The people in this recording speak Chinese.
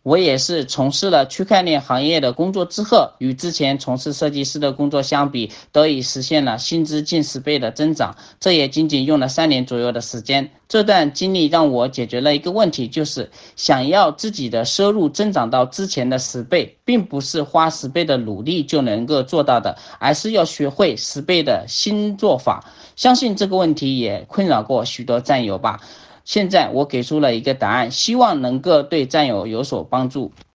我也是从事了区块链行业的工作之后，与之前从事设计师的工作相比，得以实现了薪资近10倍的增长。这也仅仅用了3年左右的时间。这段经历让我解决了一个问题，就是想要自己的收入增长到之前的10倍，并不是花10倍的努力就能够做到的，而是要学会10倍的新做法。相信这个问题也困扰过许多战友吧。现在我给出了一个答案，希望能够对战友有所帮助。